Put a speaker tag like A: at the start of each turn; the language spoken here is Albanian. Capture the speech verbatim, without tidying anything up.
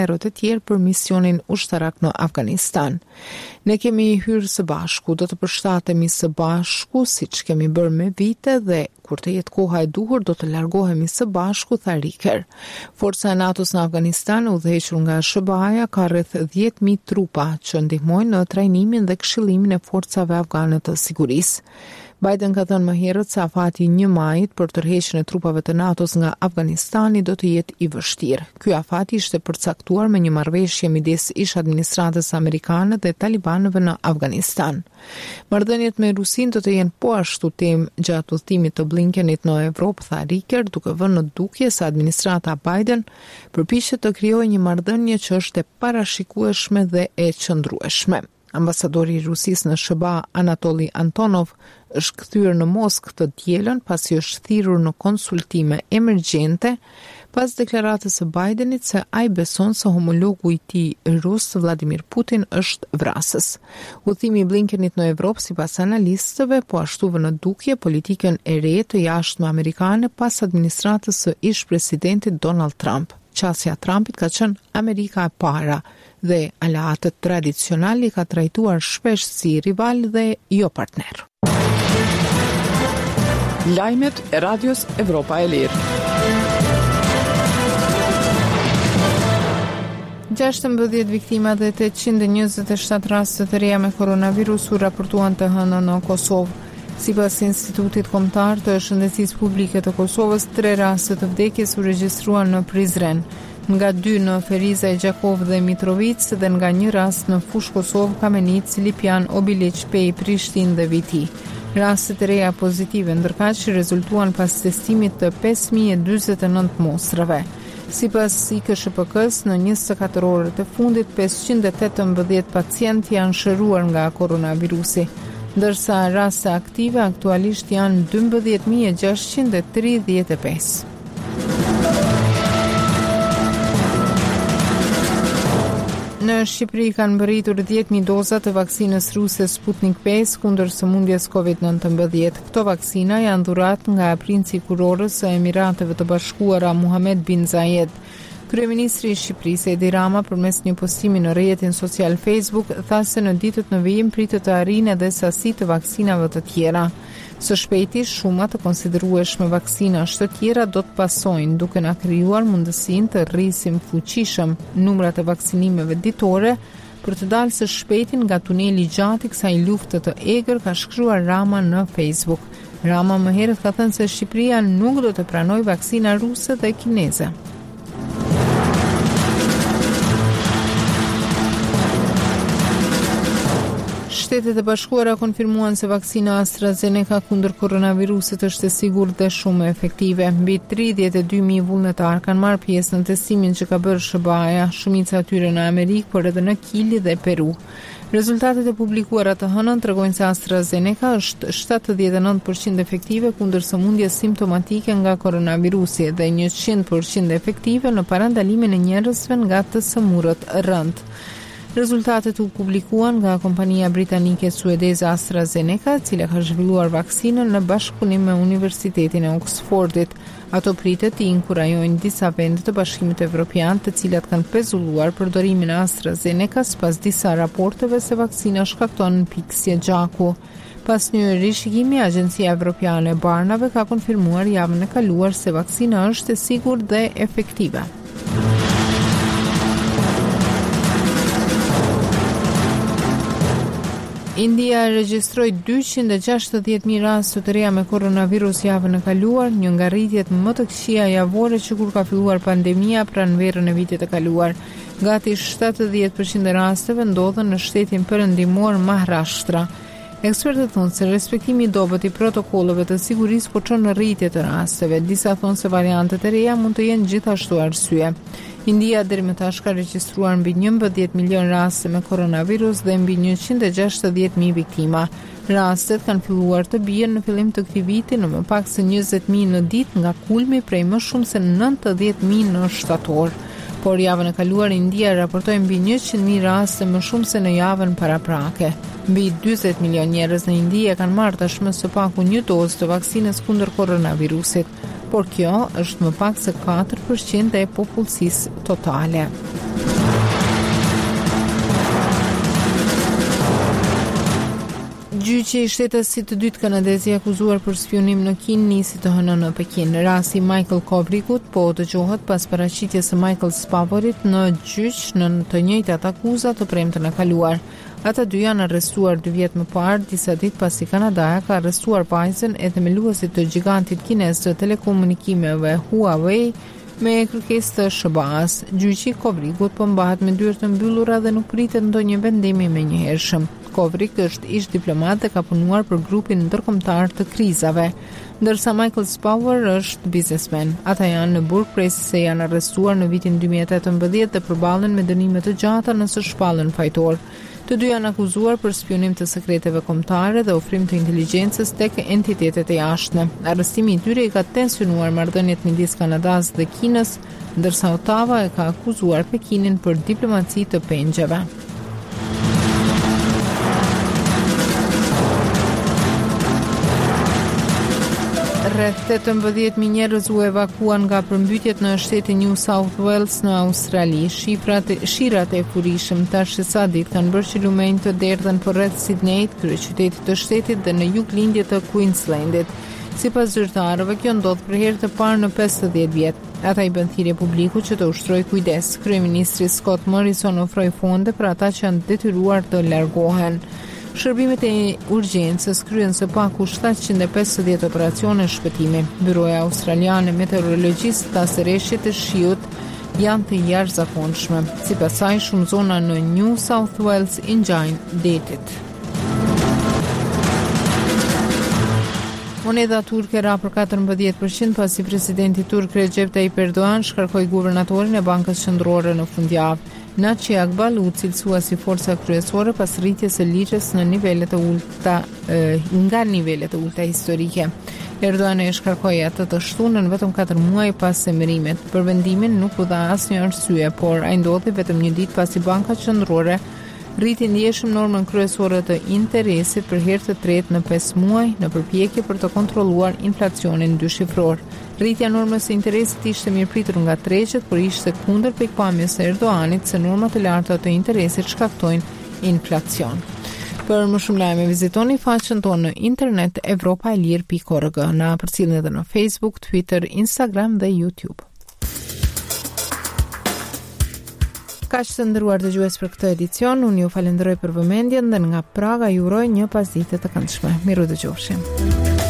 A: të tjerë për misionin ushtarak në Afganistan. Ne kemi hyrë së bashku, do të përshtatemi së bashku, siç kemi bërë me vite dhe kur të jetë koha e duhur do të largohemi së bashku, tha Riker. Forca e NATO-s në Afganistan, udhëhequr nga S B A-ja, ka rreth dhjetë mijë trupa që ndihmojnë në trajnimin dhe këshillimin e forcave afgane të sigurisë. Biden ka thënë më herët se afati një majit për tërheqjen e trupave të NATO-s nga Afganistani do të jetë i vështirë. Ky afat ishte përcaktuar me një marrëveshje midis ish administratës amerikane dhe talibanëve në Afganistan. Marrëdhëniet me Rusinë do të jenë po ashtu temë gjatë udhëtimit të Blinkenit në Evropë, tha Riker, duke vënë në dukje se administrata Biden përpiqet të krijojë një marrëdhënie që është e parashikueshme dhe e qëndrueshme. Ambasadori i Rusisë në S B A, Anatoli Antonov, është kthyer në Moskë të dielën pasi është thirrur në konsultime emergjente pas deklaratës së Bidenit se ai beson se homologu i tij rus Vladimir Putin është vrasës. Udhëtimi i Blinkenit në Evropë sipas analistëve po ashtu vë në dukje politikën e re të jashtme amerikane pas administratës së ish-presidentit Donald Trump. Qasja Trumpit ka qenë Amerika e para dhe aleatët tradicional i ka trajtuar shpesh si rival dhe jo partner.
B: Lajmet e Radios Evropa e Lirë.
A: gjashtëmbëdhjetë viktima dhe tetëqind e njëzet e shtatë raste të reja me koronavirus u raportuan të hënën në Kosovë. Sipas Institutit Kombëtar të Shëndetësisë Publike të Kosovës, tre raste të vdekjes u regjistruan në Prizren, nga dy në Feriza e Gjakov dhe Mitrovic dhe nga një rast në Fush Kosovë, Kamenic, Lipjan, Obiliq, Pej, Prishtinë dhe Viti. Rastet e reja pozitive ndërkaq rezultuan pas testimit të pesë mijë e dyzet e nëntë mostrave. Sipas I K S H P K-s, në njëzet e katër orët e fundit, pesëqind e tetëmbëdhjetë pacientë janë shëruar nga koronavirusi, ndërsa raste aktive aktualisht janë dymbëdhjetë mijë e gjashtëqind e tridhjetë e pesë. Në Shqipëri kanë mbërritur dhjetë mijë doza të vaksinës ruse Sputnik pesë kundër sëmundjes covid nëntëmbëdhjetë. Këto vaksina janë dhuratë nga princi i kurorës së Emirateve të Bashkuara Muhammed bin Zayed. Kryeministri I Shqipërisë Edi Rama përmes një postimi në rrjetin social Facebook tha se në ditët në vijim pritet të arrijë edhe sasi të vaksinave të tjera. Së shpejti, shuma të konsiderueshme vaksinash të tjera do të pasojnë, duke na krijuar mundësinë të rrisim fuqishëm numrat e vaksinimeve ditore për të dalë së shpejti nga tuneli I gjatë I kësaj lufte të egër, ka shkruar Rama në Facebook. Rama më herët ka thënë se Shqipëria nuk do të pranojë vaksina ruse dhe kineze. Shtetet e Bashkuara konfirmuan se vaksina AstraZeneca kundër koronavirusit është e sigurt dhe shumë efektive. Mbi tridhjetë e dy mijë vullnetar kanë marrë pjesë në testimin që ka bërë S B A-ja, shumica e tyre në Amerikë, por edhe në Kili dhe Peru. Rezultatet e publikuara të hënën tregojnë se AstraZeneca është shtatëdhjetë e nëntë përqind efektive kundër sëmundjes simptomatike nga koronavirusi dhe njëqind përqind efektive në parandalimin e njerëzve nga të sëmurët rënd. Rezultatet u publikuan nga kompania britanike suedeze AstraZeneca, e cila ka zhvilluar vaksinën në bashkëpunim me Universitetin e Oxfordit. Ato pritet të inkurajojnë disa vende të Bashkimit Evropian, të cilat kanë pezulluar përdorimin e AstraZenecas pas disa raporteve se vaksina shkakton piksje gjaku. Pas një rishikimi, Agjencia Evropiane e Barnave ka konfirmuar javën e kaluar se vaksina është e sigurt dhe efektive. India regjistroi dyqind e gjashtëdhjetë mijë raste të reja me koronavirus javën e kaluar, një nga rritjet më të këqija javore që kur ka filluar pandemia pranverën e vitit të kaluar. Gati shtatëdhjetë përqind e rasteve ndodhen në shtetin perëndimor Maharashtra. Ekspertët thonë se respektimi I dobët I protokolleve të sigurisë po çon në rritje të rasteve. Disa thonë se variantet e reja mund të jenë gjithashtu arsye. India deri më tash ka regjistruar mbi njëmbëdhjetë milion raste me koronavirus dhe mbi njëqind e gjashtëdhjetë mijë viktima. Rastet kanë filluar të bien në fillim të këtij viti në më pak se njëzet mijë në ditë nga kulmi prej më shumë se nëntëdhjetë mijë në shtator. Por javën e kaluar India raportoi mbi njëqind mijë raste më shumë se në javën paraprake. Mbi dyzet milion njerëz në Indi e kanë marrë tashmë së paku një dozë të vaksinës kundër koronavirusit, por kjo është më pak se katër përqind e popullsisë totale. Gjyqi i shtetasit të dytë kanadez i akuzuar për spionim në Kinë nisi të hënë në Pekin. Rasti Michael Kovrikut po dëgjohet pas paraqitjes së Michael Spavorit në gjyq në të njëjtat akuza të premtën e kaluar. Ata dy janë arrestuar dy vjet më parë, disa ditë pasi Kanadaja ka arrestuar vajzën e themeluesit të gigantit kinez të telekomunikimeve Huawei me kërkesë të S B A-s. Gjyqi Kovrikut po mbahet me dyert të mbyllura dhe nuk pritet ndonjë vendim i menjëhershëm. Kovrik është ish diplomat dhe ka punuar për grupin ndërkombëtar të krizave, ndërsa Michael Spavor është biznesmen. Ata janë në burg presi se janë arrestuar në vitin dy mijë e tetëmbëdhjetë dhe përballen me dënime të gjata nëse shpallën fajtor. Të dy janë akuzuar për spionim të sekreteve kombëtare dhe ofrim të inteligjencës tek entitetet e jashtme. Arrestimi i tyre i ka tensionuar marrëdhëniet midis Kanadas dhe Kinës, ndërsa Ottawa e ka akuzuar Pekinin për diplomaci të pengjeve. Rreth tetëmbëdhjetë mijë njerëz u evakuan nga përmbytjet në shtetin New South Wales në Australi. Shifrat, shirat e furishëm tash sa ditë kanë bërë që lumenjtë të derdhen përreth Sydneyt, kryeqytetit të shtetit, dhe në juglindje të Queenslandit. Sipas zyrtarëve, kjo ndodh për herë të parë në pesëdhjetë vjet. Ata i bën thirrje publiku që të ushtrojë kujdes. Kryeministri Scott Morrison ofroi fonde për ata që janë detyruar të largohen. Shërbimet e urgjencës kryen së paku shtatëqind e pesëdhjetë operacione shpëtimi. Byroja australiane meteorologjisë tha se rreshtet e shiut janë të jashtëzakonshme. Sipas saj, shumë zona në New South Wales i ngjajnë detit. Moneda turke ra për katërmbëdhjetë përqind pasi presidenti turk Recep Tayyip Erdogan shkarkoi guvernatorin e Bankës Qendrore në fundjavë. Naci Akbal u cilësua si forca kryesore pas rritjes së lirës në nivelet e ulta nga nivelet e ulta historike. Erdogan e shkarkoi atë të shtunën vetëm katër muaj pas emërimit. Për vendimin nuk u dha asnjë arsye, por ai ndodhi vetëm një ditë pasi Banka Qendrore rriti ndjeshëm normën kryesore të interesit për herë të tretë në pesë muaj në përpjekje për të kontrolluar inflacionin dyshifror. Rritja e normës së interesit ishte mirëpritur nga tregjet, por ishte kundër pikpamjes së Erdoganit se normat e larta të interesit shkaktojnë inflacion. Për më shumë lajme vizitoni faqen tonë në internet evropa e lir pikë org. Na përcjellni edhe në Facebook, Twitter, Instagram dhe YouTube. Kaq të nderuar dëgjues për këtë edicion, unë ju falenderoj për vëmendjen dhe nga Praga ju uroj një pasdite të këndshme. Miru dëgjofshim.